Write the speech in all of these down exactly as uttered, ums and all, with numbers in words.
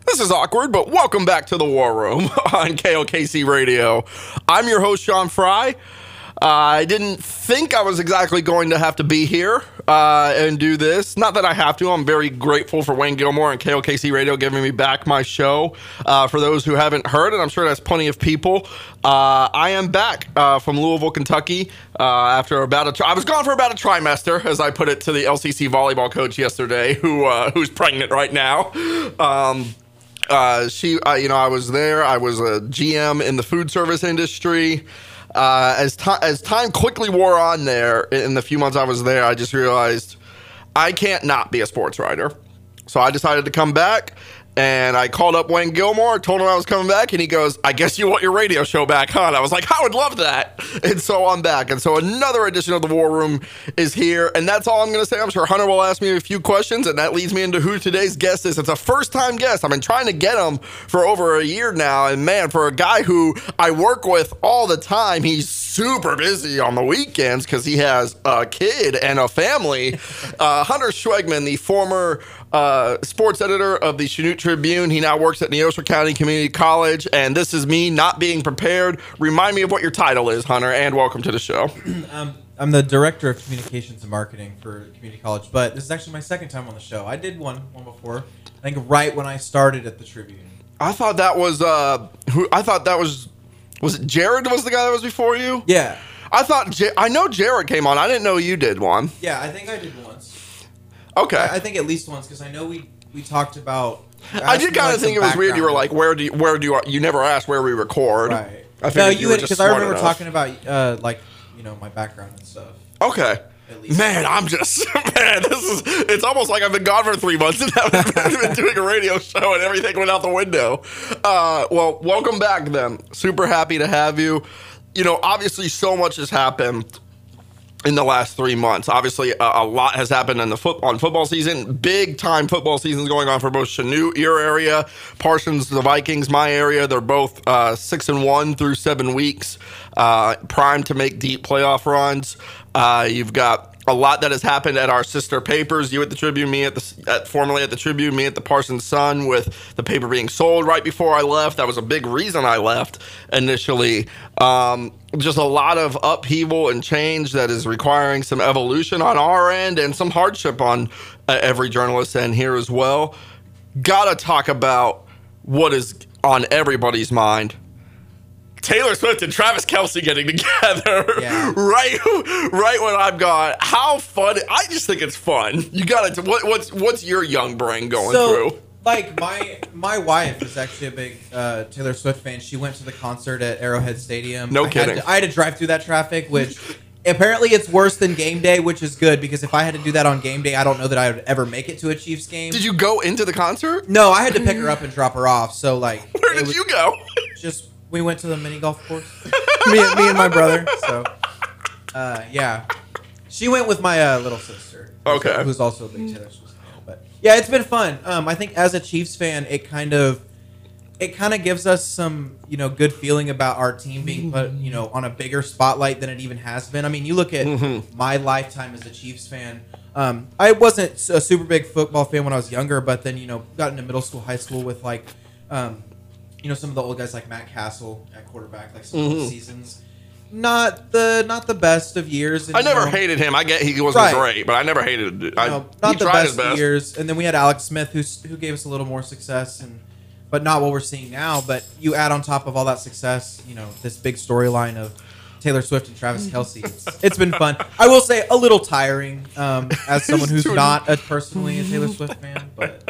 This is awkward, but welcome back to the War Room on K O K C Radio. I'm your host, Sean Fry. Uh, I didn't think I was exactly going to have to be here uh, and do this. Not that I have to. I'm very grateful for Wayne Gilmore and K O K C Radio giving me back my show. Uh, for those who haven't heard, and I'm sure that's plenty of people, uh, I am back uh, from Louisville, Kentucky. Uh, after about a, tri- I was gone for about a trimester, as I put it to the L C C volleyball coach yesterday, who uh, who's pregnant right now. Um, Uh, she, uh, you know, I was there. I was a G M in the food service industry. Uh, as time as time quickly wore on there, in the few months I was there, I just realized I can't not be a sports writer. So I decided to come back, and I called up Wayne Gilmore, told him I was coming back, and he goes, "I guess you want your radio show back, huh?" And I was like, "I would love that." And so I'm back. And so another edition of the War Room is here, and that's all I'm going to say. I'm sure Hunter will ask me a few questions, and that leads me into who today's guest is. It's a first-time guest. I've been trying to get him for over a year now, and man, for a guy who I work with all the time, he's super busy on the weekends because he has a kid and a family. Uh, Hunter Schwegman, the former uh, sports editor of the Chanute Tribune. He now works at Neosho County Community College, and this is me not being prepared. Remind me of what your title is, Hunter, and welcome to the show. um, I'm the director of communications and marketing for community college, but this is actually my second time on the show. I did one one before, I think right when I started at the Tribune. I thought that was uh, who? I thought that was was it Jared was the guy that was before you? Yeah, I thought J- I know Jared came on. I didn't know you did one. yeah, I think I did once. Okay, I, I think at least once because I know we we talked about. I did kind of think it was weird. You were like, "Where do you, where do you?" You never asked where we record. Right. I no, you you were had just because I smart remember enough. talking about uh, like you know my background and stuff. Okay. At least. Man, I'm just man. This is. It's almost like I've been gone for three months and haven't been doing a radio show, and everything went out the window. Uh, well, welcome back, then. Super happy to have you. You know, obviously, so much has happened in the last three months. Obviously, a, a lot has happened in the foot on football season. Big time football seasons going on for both Chanute, your area, Parsons, the Vikings, my area. They're both uh, six and one through seven weeks, uh, primed to make deep playoff runs. Uh, you've got a lot that has happened at our sister papers. You at the Tribune, me at the at, formerly at the Tribune, me at the Parsons Sun, with the paper being sold right before I left. That was a big reason I left initially. Um, just a lot of upheaval and change that is requiring some evolution on our end and some hardship on uh, every journalist's end here as well. Gotta talk about what is on everybody's mind. Taylor Swift and Travis Kelce getting together Yeah. right, right when I'm gone. How fun! I just think it's fun. You got to. What, what's what's your young brain going so, through? Like my my wife is actually a big uh, Taylor Swift fan. She went to the concert at Arrowhead Stadium. No I kidding. Had to, I had to drive through that traffic, which apparently it's worse than game day, which is good because if I had to do that on game day, I don't know that I would ever make it to a Chiefs game. Did you go into the concert? No, I had to pick her up and drop her off. So like, Where it did was you go? Just we went to the mini golf course. me, and- me and my brother. So uh, yeah, she went with my uh, little sister. who's- Okay. who's also a big Taylor Swift fan. But yeah, it's been fun. Um, I think as a Chiefs fan, it kind of it kind of gives us some you know good feeling about our team being put you know on a bigger spotlight than it even has been. I mean, you look at Mm-hmm. my lifetime as a Chiefs fan. Um, I wasn't a super big football fan when I was younger, but then you know got into middle school, high school with like. Um, You know, some of the old guys like Matt Castle at quarterback, like some of the seasons. Not the not the best of years. And, I never you know, hated him. I get he wasn't Right. great, but I never hated it. I, you know, not he the tried best, his best. years. And then we had Alex Smith, who's, who gave us a little more success, and but not what we're seeing now. But you add on top of all that success, you know, this big storyline of Taylor Swift and Travis Kelce. It's, it's been fun. I will say a little tiring um, as someone who's not a, personally a Taylor Swift fan, but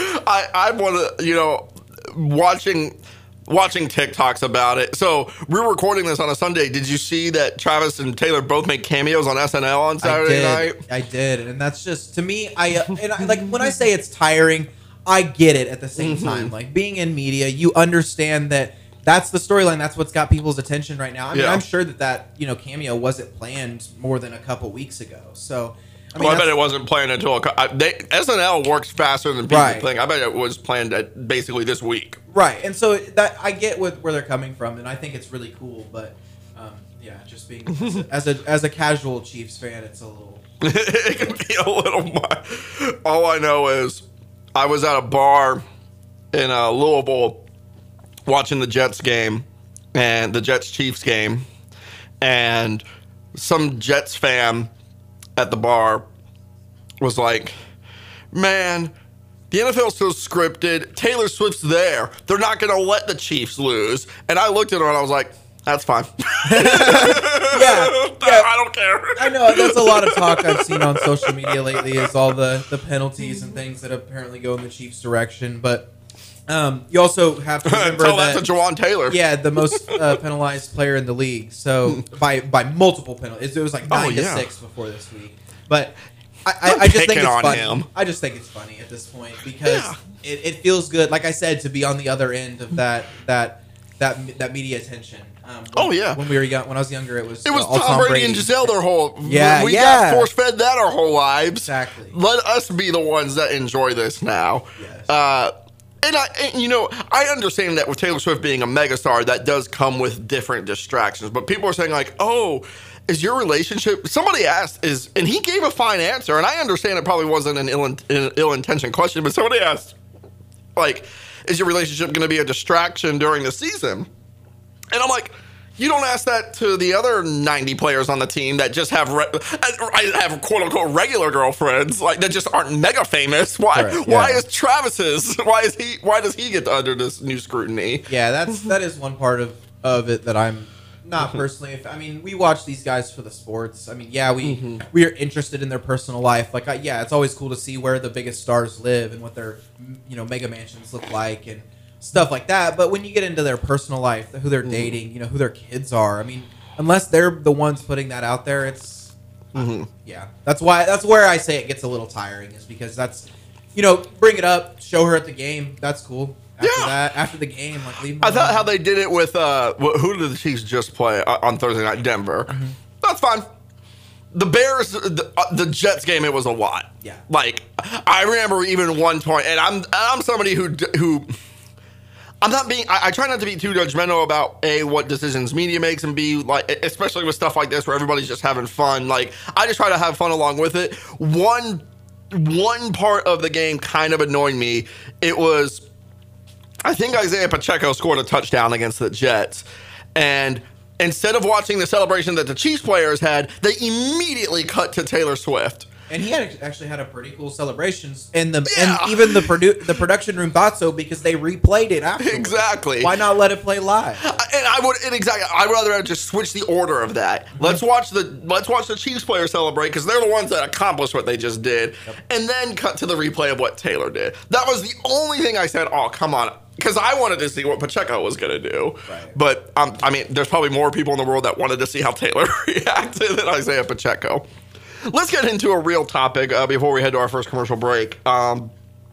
I I want to you know watching. Watching TikToks about it. So we're recording this on a Sunday. Did you see that Travis and Taylor both made cameos on S N L on Saturday I did. night? I did, and that's just to me. I uh, and I, like when I say it's tiring, I get it at the same Mm-hmm. time. Like being in media, you understand that that's the storyline. That's what's got people's attention right now. I mean, Yeah. I'm sure that that you know cameo wasn't planned more than a couple weeks ago. So. I mean, well, I bet that's- it wasn't planned until a, cou- I, they, S N L works faster than people Right. think. I bet it was planned at basically this week. Right, and so that I get with where they're coming from, and I think it's really cool. But um, yeah, just being as a, as a as a casual Chiefs fan, it's a little. It can be a little much. All I know is I was at a bar in uh, Louisville watching the Jets game and the Jets Chiefs game, and some Jets fan at the bar was like, man, the N F L's so scripted. Taylor Swift's there. They're not going to let the Chiefs lose. And I looked at her and I was like, that's fine. yeah, yeah. I don't care. I know. That's a lot of talk I've seen on social media lately is all the, the penalties and things that apparently go in the Chiefs' direction. But um, you also have to remember Tell that, that to Jawan Taylor. Yeah, the most uh, penalized player in the league. So by by multiple penalties. It was like nine oh, yeah. to six before this week. But I, I, I just think it's on funny. him. I just think it's funny at this point because Yeah. it, it feels good, like I said, to be on the other end of that that that that media attention. Um, when, Oh, yeah. When we were young, when I was younger, it was It was all Tom, Brady, and Giselle their whole. Yeah, we yeah. got force fed that our whole lives. Exactly. Let us be the ones that enjoy this now. Yes. Uh, and I, and, you know, I understand that with Taylor Swift being a megastar, that does come with different distractions. But people are saying like, "Oh, is your relationship?" Somebody asked, "Is," and he gave a fine answer, and I understand it probably wasn't an ill, an ill-intentioned question, but somebody asked, like, "Is your relationship going to be a distraction during the season?" And I'm like, you don't ask that to the other ninety players on the team that just have re- I have quote unquote regular girlfriends, like that just aren't mega famous. Why? Correct, Why yeah. is Travis's? Why is he? Why does he get under this new scrutiny? Yeah, that's that is one part of, of it that I'm not personally. I mean, we watch these guys for the sports. I mean, yeah, we Mm-hmm. we are interested in their personal life. Like, I, yeah, it's always cool to see where the biggest stars live and what their you know mega mansions look like and stuff like that. But when you get into their personal life, who they're dating, you know, who their kids are, I mean, unless they're the ones putting that out there, it's Mm-hmm. yeah. That's why. That's where I say it gets a little tiring, is because that's you know, bring it up, show her at the game. That's cool. After Yeah. that, after the game, like leave. I thought how they did it with uh, wh- who did the Chiefs just play uh, on Thursday night? Denver. Mm-hmm. That's fine. The Bears, the, uh, the Jets game, it was a lot. Yeah. Like I remember even one point, and I'm I'm somebody who d- who. I'm not being. I, I try not to be too judgmental about a what decisions media makes, and b like, especially with stuff like this where everybody's just having fun. Like I just try to have fun along with it. One one part of the game kind of annoyed me. It was, I think Isaiah Pacheco scored a touchdown against the Jets, and instead of watching the celebration that the Chiefs players had, they immediately cut to Taylor Swift. And he had actually had a pretty cool celebrations, and the Yeah. and even the produ- the production room thought so because they replayed it afterwards. Exactly. Why not let it play live? And I would, and exactly. I'd rather just switch the order of that. Let's watch the let's watch the Chiefs players celebrate because they're the ones that accomplished what they just did, and then cut to the replay of what Taylor did. That was the only thing I said. Oh, come on, because I wanted to see what Pacheco was going to do. Right. But um, I mean, there's probably more people in the world that wanted to see how Taylor reacted than Isaiah Pacheco. Let's get into a real topic uh, before we head to our first commercial break. Um,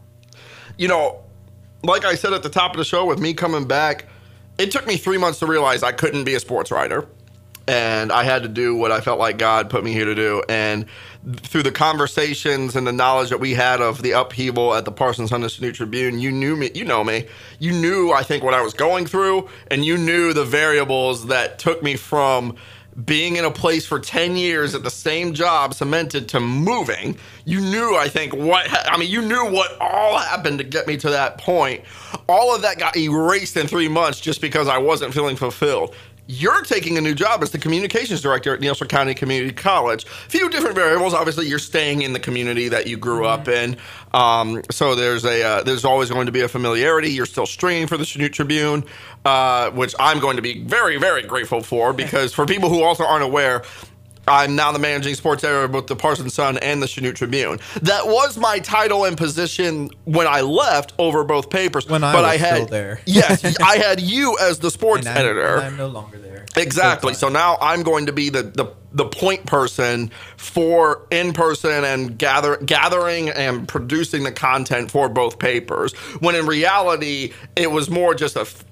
you know, like I said at the top of the show, with me coming back, it took me three months to realize I couldn't be a sports writer. And I had to do what I felt like God put me here to do. And through the conversations and the knowledge that we had of the upheaval at the Parsons Huntington Tribune, you knew me, you know me, you knew, I think, what I was going through, and you knew the variables that took me from being in a place for ten years at the same job cemented to moving. You knew, I think, what, I mean, you knew what all happened to get me to that point. All of that got erased in three months just because I wasn't feeling fulfilled. You're taking a new job as the communications director at Neosho County Community College. A few different variables. Obviously, you're staying in the community that you grew up in. Um, so there's a uh, there's always going to be a familiarity. You're still stringing for the Chanute Tribune, uh, which I'm going to be very, very grateful for, because for people who also aren't aware, I'm now the managing sports editor of both the Parsons Sun and the Chanute Tribune. That was my title and position when I left over both papers. When I but was I had, still there. Yes, I had you as the sports And I'm, editor. and I'm no longer there. Exactly. So Full-time. now I'm going to be the, the, the point person for in person and gather gathering and producing the content for both papers. When in reality, it was more just a. F-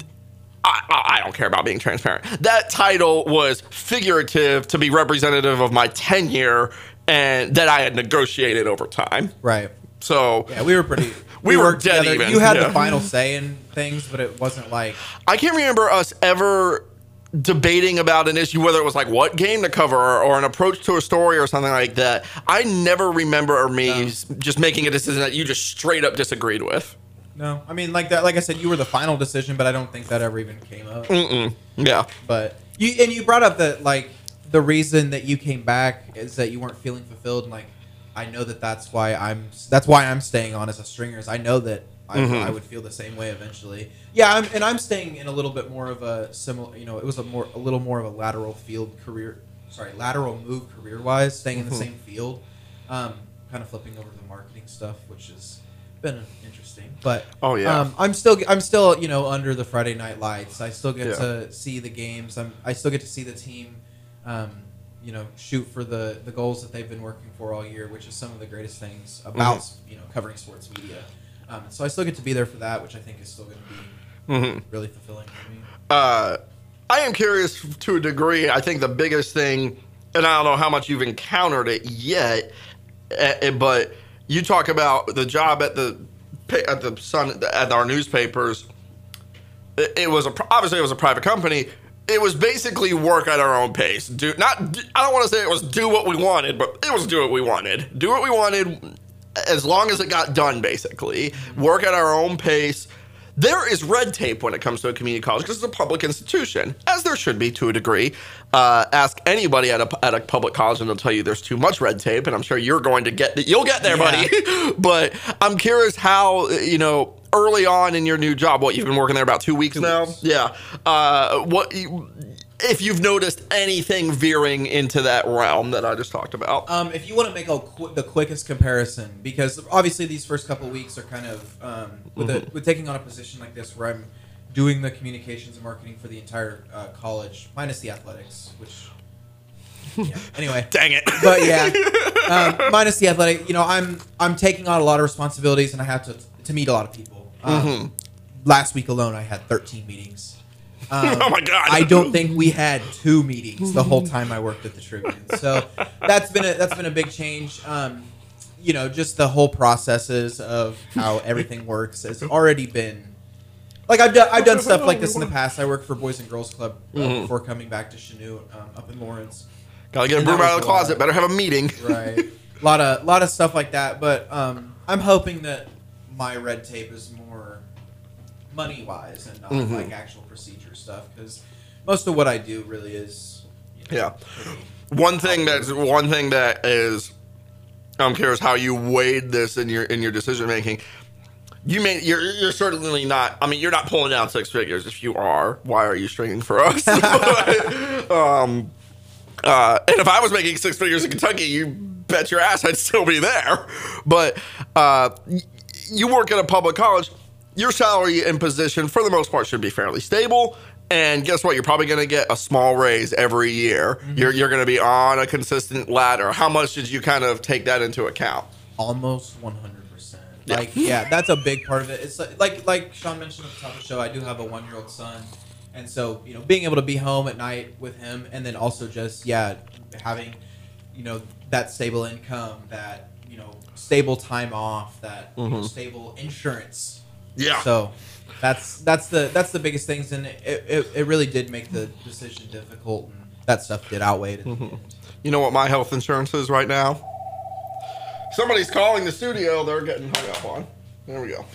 I, I don't care about being transparent. That title was figurative to be representative of my tenure and that I had negotiated over time. Right. So Yeah, we were pretty. We were worked dead together. even, You had yeah. the final say in things, but it wasn't like. I can't remember us ever debating about an issue, whether it was like what game to cover or, or an approach to a story or something like that. I never remember me No. just making a decision that you just straight up disagreed with. No, I mean, like that. Like I said, you were the final decision, but I don't think that ever even came up. Mm-mm. Yeah. But you and you brought up that like the reason that you came back is that you weren't feeling fulfilled. And like, I know that that's why I'm that's why I'm staying on as a stringer. Is I know that I, Mm-hmm. I would feel the same way eventually. Yeah, I'm, and I'm staying in a little bit more of a similar. You know, it was a more a little more of a lateral field career. Sorry, lateral move career wise, staying in the Mm-hmm. same field. Um, kind of flipping over to the marketing stuff, which has been interesting. But Oh, yeah. um, I'm still I'm still you know under the Friday night lights. I still get Yeah. to see the games. I'm I still get to see the team. Um, you know, shoot for the, the goals that they've been working for all year, which is some of the greatest things about Mm-hmm. you know covering sports media. Um, so I still get to be there for that, which I think is still going to be Mm-hmm. really fulfilling for me. Uh, I am curious to a degree. I think the biggest thing, and I don't know how much you've encountered it yet, uh, but you talk about the job at the at the Sun at our newspapers. It, it was a obviously it was a private company. It was basically work at our own pace. Do not. I don't want to say it was do what we wanted, but it was do what we wanted. Do what we wanted, as long as it got done. Basically, work at our own pace. There is red tape when it comes to a community college because it's a public institution, as there should be to a degree. Uh, ask anybody at a, at a public college and they'll tell you there's too much red tape, and I'm sure you're going to get that. You'll get there, Yeah. buddy. But I'm curious how, you know, early on in your new job, what, you've been working there about two weeks Two now? weeks. Yeah. Uh, what you, if you've noticed anything veering into that realm that I just talked about? Um, if you want to make a qu- the quickest comparison, because obviously these first couple of weeks are kind of um, with, Mm-hmm. a, with taking on a position like this where I'm doing the communications and marketing for the entire uh, college, minus the athletics, which yeah. Anyway, Dang it. but yeah, um, minus the athletic, you know, I'm I'm taking on a lot of responsibilities and I have to to meet a lot of people. Um, Mm-hmm. Last week alone, I had thirteen meetings. Um, Oh, my God. I don't think we had two meetings the whole time I worked at the Tribune. So that's been a, that's been a big change. Um, you know, just the whole processes of how everything works has already been. Like I've done, I've done stuff like this in the past. I worked for Boys and Girls Club uh, Mm-hmm. before coming back to Chanute um, up in Lawrence. Gotta get a And broom that out of was the a lot. closet. Better have a meeting. Right. A lot of lot of stuff like that. But um, I'm hoping that my red tape is more money wise and not Mm-hmm. like actual procedure stuff, because most of what I do really is you know, Yeah. pretty- One thing that's one thing that is, I'm curious how you weighed this in your in your decision making. You may you're you're certainly not. I mean, you're not pulling down six figures. If you are, why are you stringing for us? um, uh, and if I was making six figures in Kentucky, you bet your ass I'd still be there. But uh, y- you work at a public college. Your salary and position, for the most part, should be fairly stable. And guess what? You're probably going to get a small raise every year. Mm-hmm. You're you're going to be on a consistent ladder. How much did you kind of take that into account? almost one hundred percent. Yeah. Like yeah, that's a big part of it. It's like like, like Sean mentioned at the top of the show, I do have a one year old son, and so you know being able to be home at night with him, and then also just yeah having you know that stable income, that you know stable time off, that you know, stable insurance. Yeah. So that's that's the that's the biggest things, and it, it, it really did make the decision difficult, and that stuff did outweigh it at the end. You know what my health insurance is right now? Somebody's calling the studio. They're getting hung up on. There we go.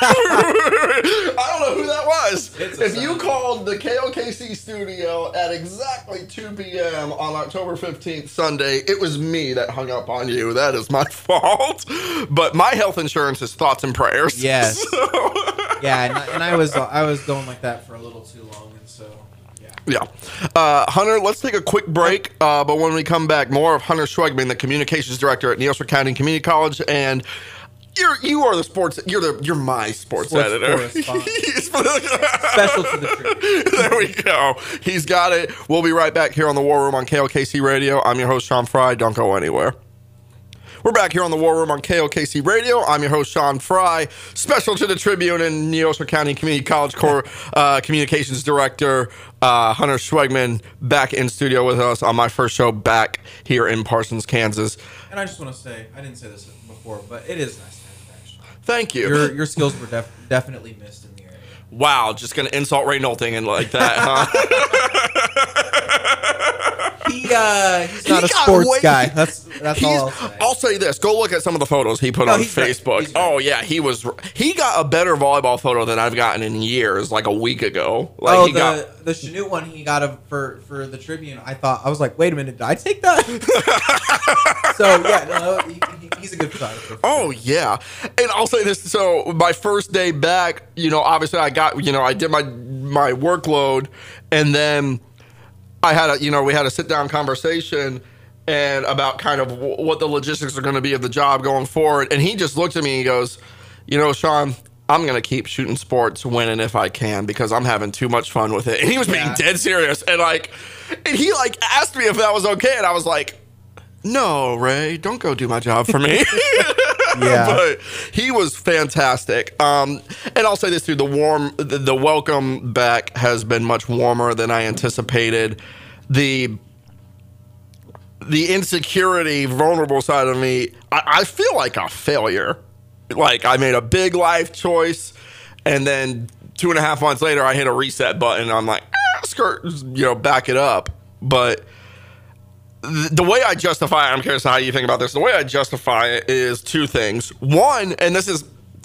I don't know who that was. It's a If you sound. called the K O K C studio at exactly two p.m. on October fifteenth, Sunday, it was me that hung up on you. That is my fault. But my health insurance is thoughts and prayers. Yes. So- Yeah, and, I- and I was I was going like that for a little too long, and so yeah. Yeah. Uh, Hunter, let's take a quick break. Uh, but when we come back, more of Hunter Schwegman, the communications director at Neosho County Community College, and you're you are the sports you're the you're my sports, Sports editor. correspondent. Special to the truth. There we go. He's got it. We'll be right back here on the War Room on K O K C Radio. I'm your host, Sean Fry. Don't go anywhere. We're back here on the War Room on K O K C Radio. I'm your host, Sean Fry, special to the Tribune and Neosho County Community College Corps uh, Communications Director uh, Hunter Schwegman back in studio with us on my first show back here in Parsons, Kansas. And I just want to say, I didn't say this before, but it is nice to have you back, Sean. Thank you. Your your skills were def- definitely missed in the area. Wow, just going to insult Ray Nolting and like that, huh? he uh, he's not He a got sports way- guy. That's that's all He's- I'll say. I'll say this. Go look at some of the photos he put No, on he's great. Facebook. He's great. Oh, yeah. He was. He got a better volleyball photo than I've gotten in years, like a week ago. Like oh, he the got. the Chanute one he got a, for for the Tribune. I thought I was like, wait a minute, did I take that? So yeah, no, he, he, he's a good photographer. Oh yeah, and I'll say this. So my first day back, you know, obviously I got, you know, I did my my workload, and then I had a, you know, we had a sit down conversation and about kind of w- what the logistics are going to be of the job going forward. And he just looked at me and he goes, you know, Sean, I'm going to keep shooting sports winning if I can because I'm having too much fun with it. And he was being Yeah. dead serious. And like, and he like asked me if that was okay. And I was like, no, Ray, don't go do my job for me. Yeah. But he was fantastic. Um, and I'll say this too: the warm, the, the welcome back has been much warmer than I anticipated. The the insecurity, vulnerable side of me, I, I feel like a failure. Like I made a big life choice, and then two and a half months later, I hit a reset button. And I'm like, ah, skirt, you know, back it up. But the way I justify it, I'm curious how you think about this. The way I justify it is two things. One, and this is,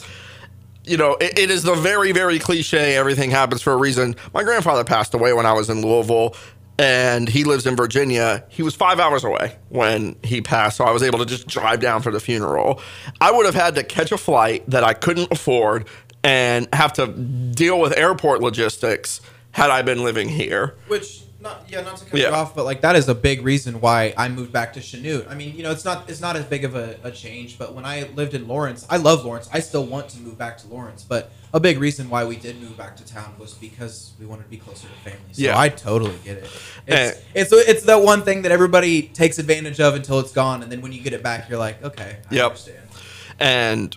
you know, it, it is the very, very cliche, everything happens for a reason. My grandfather passed away when I was in Louisville, and he lives in Virginia. He was five hours away when he passed, so I was able to just drive down for the funeral. I would have had to catch a flight that I couldn't afford and have to deal with airport logistics had I been living here. Which, not yeah, not to cut Yeah. you off, but like that is a big reason why I moved back to Chanute. I mean, you know, it's not it's not as big of a, a change, but when I lived in Lawrence, I love Lawrence. I still want to move back to Lawrence, but a big reason why we did move back to town was because we wanted to be closer to family. So Yeah. I totally get it. It's, And- it's it's that one thing that everybody takes advantage of until it's gone, and then when you get it back, you're like, okay, I Yep. understand. and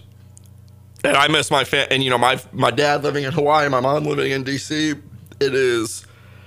and I miss my fam- and you know my my dad living in Hawaii, my mom living in D C. It is,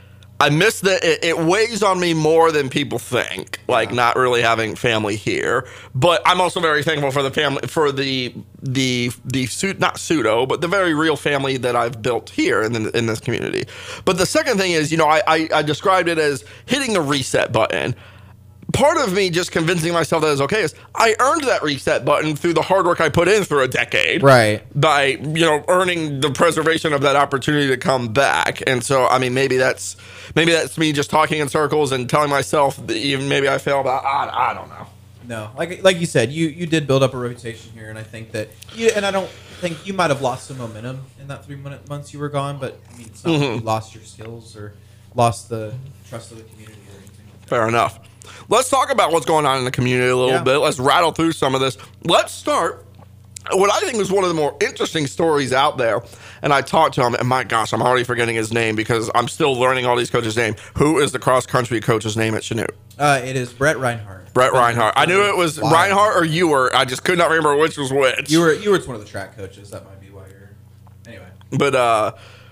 I miss that. It, it weighs on me more than people think. Like Yeah. not really having family here, but I'm also very thankful for the family, for the the the suit not pseudo, but the very real family that I've built here in the, in this community. But the second thing is, you know, I, I I described it as hitting the reset button. Part of me just convincing myself that it's okay is I earned that reset button through the hard work I put in through a decade. Right. By, you know, earning the preservation of that opportunity to come back. And so, I mean, maybe that's maybe that's me just talking in circles and telling myself that even maybe I failed. I, I, I don't know. No, like like you said, you you did build up a reputation here, and I think that you and I don't think you might have lost some momentum in that three minute months you were gone, but I mean, it's not like you lost your skills or lost the trust of the community or anything like that. Fair enough. Let's talk about what's going on in the community a little Yeah. bit. Let's rattle through some of this. Let's start what I think is one of the more interesting stories out there. And I talked to him, and my gosh, I'm already forgetting his name because I'm still learning all these coaches' names. Who is the cross country coach's name at Chanute? Uh, it is Brett Reinhardt. Brett Reinhardt. I knew it was Wow. Reinhardt or Ewer. I just could not remember which was which. You were you were one of the track coaches. That might be why you're. Anyway, But uh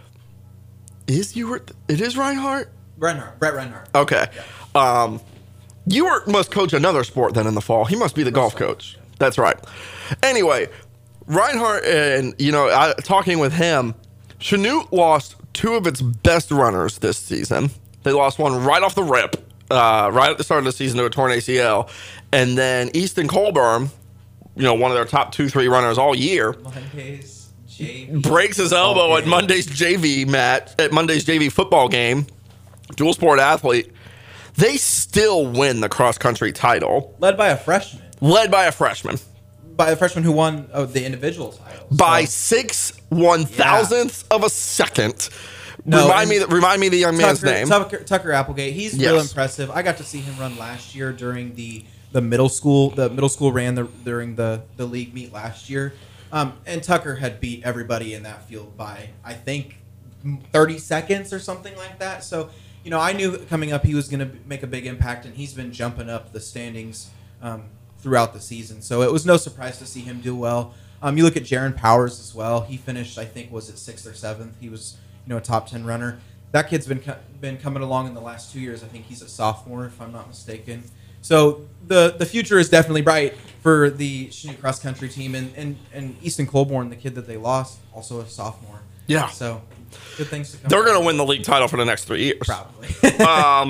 is Ewer? It is Reinhardt? Reinhardt. Brett Reinhardt. Okay. Um Ewer must coach another sport then in the fall. He must be the golf coach. That's right. Anyway, Reinhardt and, you know, I, talking with him, Chanute lost two of its best runners this season. They lost one right off the rip, uh, right at the start of the season to a torn A C L. And then Easton Colburn, you know, one of their top two, three runners all year, Mondays J V breaks his elbow at Monday's J V match, at Monday's J V football game, dual sport athlete. They still win the cross country title, led by a freshman, led by a freshman. by a freshman who won uh, the individual title By So, six one thousandths of a second. No, remind me, and remind me the young man's Tucker, name. Tucker, Tucker Applegate. He's Yes. real impressive. I got to see him run last year during the, the middle school. The middle school ran the, during the, the league meet last year. Um, and Tucker had beat everybody in that field by, I think, thirty seconds or something like that. So, you know, I knew coming up he was going to make a big impact, and he's been jumping up the standings um, throughout the season. So it was no surprise to see him do well. Um, you look at Jaron Powers as well. He finished, I think, was it sixth or seventh? He was, you know, a top ten runner. That kid's been co- been coming along in the last two years. I think he's a sophomore, if I'm not mistaken. So the the future is definitely bright for the Chanute cross country team, and, and, and Easton Colborn, the kid that they lost, also a sophomore. Yeah. So good things to come. They're going to win the league title for the next three years. probably. um,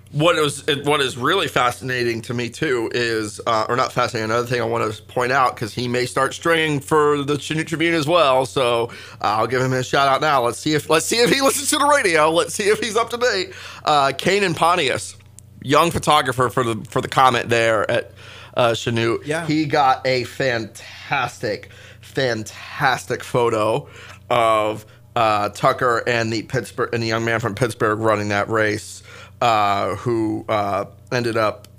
What is what is really fascinating to me too is, uh, or not fascinating. Another thing I want to point out, because he may start stringing for the Chanute Tribune as well. So uh, I'll give him a shout out now. Let's see if let's see if he listens to the radio. Let's see if he's up to date. Uh, Kanan Pontius, young photographer for the for the Comet there at uh, Chanute. Yeah, he got a fantastic, fantastic photo of uh, Tucker and the Pittsburgh and the young man from Pittsburgh running that race. Uh, who uh, ended up,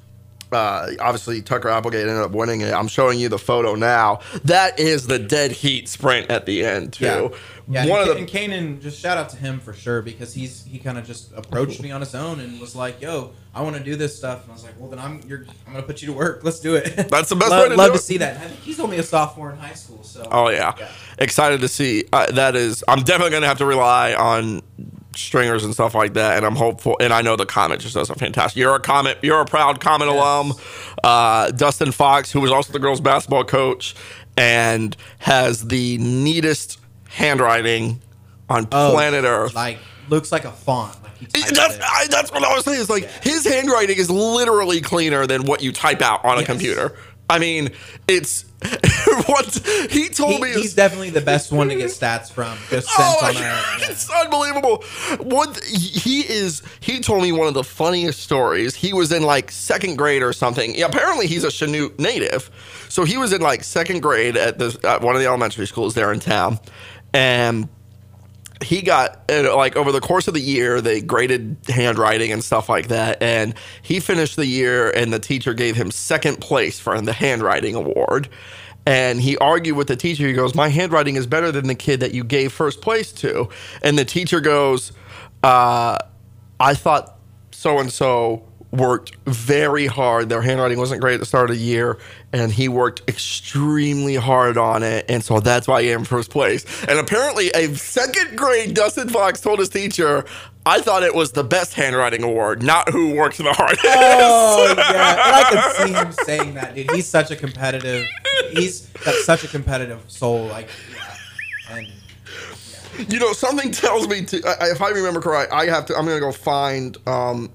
uh, obviously Tucker Applegate ended up winning it. I'm showing you the photo now. That is the dead heat sprint at the end too. Yeah, yeah. One and, of the and Kanan, just shout out to him for sure, because he's he kind of just approached me on his own and was like, "Yo, I want to do this stuff," and I was like, "Well, then I'm you're I'm gonna put you to work. Let's do it." That's the best love, way to love do to it. see that. I think he's only a sophomore in high school, so. Oh yeah, yeah. Excited to see. Uh, that is, I'm definitely gonna have to rely on stringers and stuff like that, and I'm hopeful, and I know the Comet just does a fantastic. You're a Comet, you're a proud Comet yes. alum. Uh, Dustin Fox, who was also the girls basketball coach, and has the neatest handwriting on oh, planet Earth. Like looks like a font. Like he that's I, that's what I was saying. It's like yeah. his handwriting is literally cleaner than what you type out on a yes. computer. I mean, it's what he told he, me. He's is, definitely the best one to get stats from. Just sent oh, on a, yeah, yeah. It's unbelievable. One, he is. He told me one of the funniest stories. He was in like second grade or something. Yeah, apparently, he's a Chanute native, so he was in like second grade at this at one of the elementary schools there in town, and he got, like, over the course of the year, they graded handwriting and stuff like that, and he finished the year, and the teacher gave him second place for the handwriting award. And he argued with the teacher. He goes, "My handwriting is better than the kid that you gave first place to." And the teacher goes, uh, "I thought so-and-so worked very hard. Their handwriting wasn't great at the start of the year, and he worked extremely hard on it, and so that's why he am first place." And apparently, a second grade Dustin Fox told his teacher, "I thought it was the best handwriting award, not who worked the hardest." Oh yeah, and I can see him saying that, dude. He's such a competitive. He's got such a competitive soul, like, yeah, and. Yeah. You know, something tells me to. I, if I remember correct, I have to. I'm gonna go find. Um,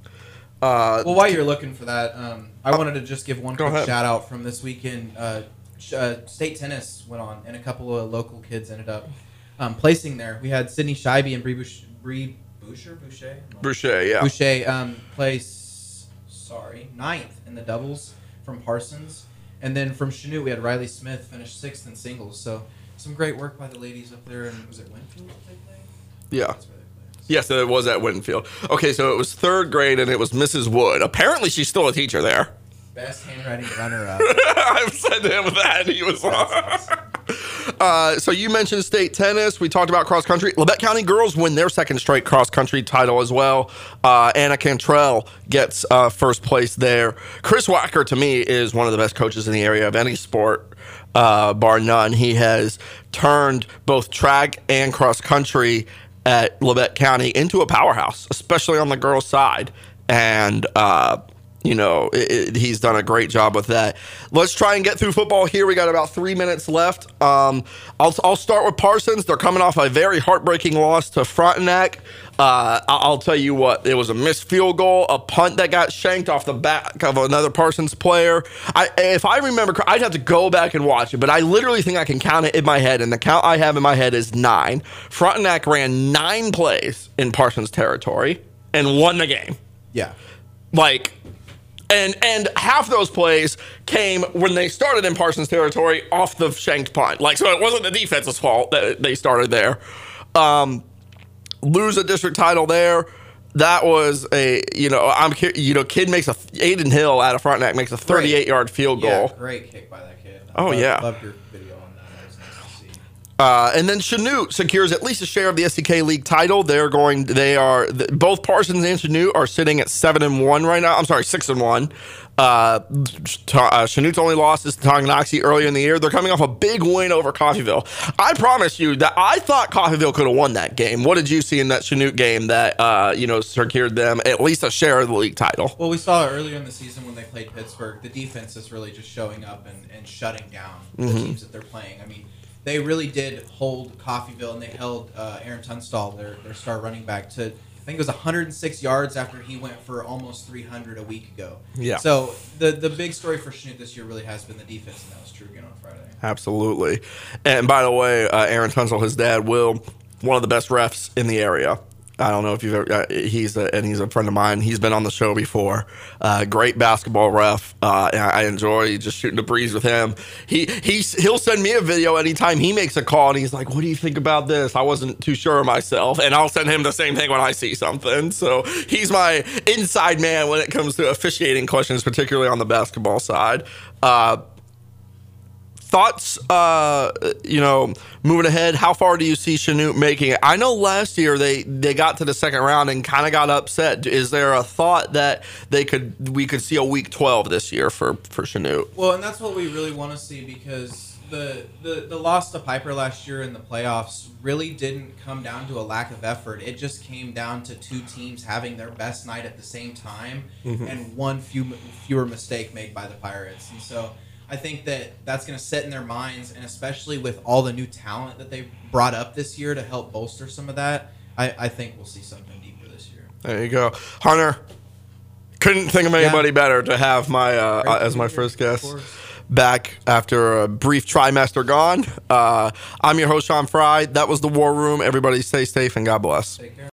Uh, well, while you're looking for that, um, I uh, wanted to just give one quick ahead. shout out from this weekend. Uh, uh, state tennis went on, and a couple of local kids ended up um, placing there. We had Sydney Scheibe and Bree Boucher, Bree Boucher, Boucher, Boucher, yeah, Boucher um, place. Sorry, ninth in the doubles from Parsons, and then from Chanute we had Riley Smith finish sixth in singles. So some great work by the ladies up there. And was it Winfield that they played? Yeah. Yes, it was at Winfield. Okay, so it was third grade, and it was Missus Wood. Apparently, she's still a teacher there. Best handwriting runner-up. I've said to him that. He was awesome. Uh, so you mentioned state tennis. We talked about cross country. Labette County girls win their second straight cross country title as well. Uh, Anna Cantrell gets uh, first place there. Chris Wacker, to me, is one of the best coaches in the area of any sport, uh, bar none. He has turned both track and cross country at Labette County into a powerhouse, especially on the girls' side. And, uh, you know, it, it, he's done a great job with that. Let's try and get through football here. We got about three minutes left. Um, I'll, I'll start with Parsons. They're coming off a very heartbreaking loss to Frontenac. Uh, I'll tell you what, it was a missed field goal, a punt that got shanked off the back of another Parsons player. I, if I remember, I'd have to go back and watch it, but I literally think I can count it in my head, and the count I have in my head is nine. Frontenac ran nine plays in Parsons territory and won the game. Yeah. Like, and and half those plays came when they started in Parsons territory off the shanked punt. Like, so it wasn't the defense's fault that they started there. Um, lose a district title there. That was a, you know, I'm, you know, kid makes a, Aiden Hill out of Frontenac makes a thirty-eight yard field goal. Yeah, great kick by that kid. Oh, loved, yeah. Loved your video on that. That was nice to see. Uh, and then Chanute secures at least a share of the S C K League title. They're going, they are, both Parsons and Chanute are sitting at seven and one right now. I'm sorry, six and one. Uh, uh, Chanute's only loss is to Tonganoxie earlier in the year. They're coming off a big win over Coffeyville. I promise you that I thought Coffeyville could have won that game. What did you see in that Chanute game that, uh, you know, secured them at least a share of the league title? Well, we saw earlier in the season when they played Pittsburgh, the defense is really just showing up and, and shutting down the mm-hmm. teams that they're playing. I mean, they really did hold Coffeyville, and they held uh, Aaron Tunstall, their, their star running back, to think it was one hundred six yards after he went for almost three hundred a week ago. Yeah. So the the big story for Chanute this year really has been the defense, and that was true again on Friday. Absolutely. And by the way, uh, Aaron Tunsil, his dad, Will, one of the best refs in the area. I don't know if you've ever, uh, he's a, and he's a friend of mine. He's been on the show before. Uh, great basketball ref. Uh, and I enjoy just shooting the breeze with him. He he's, he'll send me a video anytime he makes a call, and he's like, "What do you think about this? I wasn't too sure of myself." And I'll send him the same thing when I see something. So he's my inside man when it comes to officiating questions, particularly on the basketball side. Uh, Thoughts, uh, you know, moving ahead, how far do you see Chanute making it? I know last year they, they got to the second round and kind of got upset. Is there a thought that they could we could see a week twelve this year for, for Chanute? Well, and that's what we really want to see, because the, the, the loss to Piper last year in the playoffs really didn't come down to a lack of effort. It just came down to two teams having their best night at the same time, mm-hmm. and one few fewer mistake made by the Pirates. And so I think that that's going to sit in their minds, and especially with all the new talent that they've brought up this year to help bolster some of that, I, I think we'll see something deeper this year. There you go. Hunter, couldn't think of anybody yeah. better to have my uh, as my first guest back after a brief trimester gone. Uh, I'm your host, Sean Fry. That was The War Room. Everybody stay safe and God bless. Take care.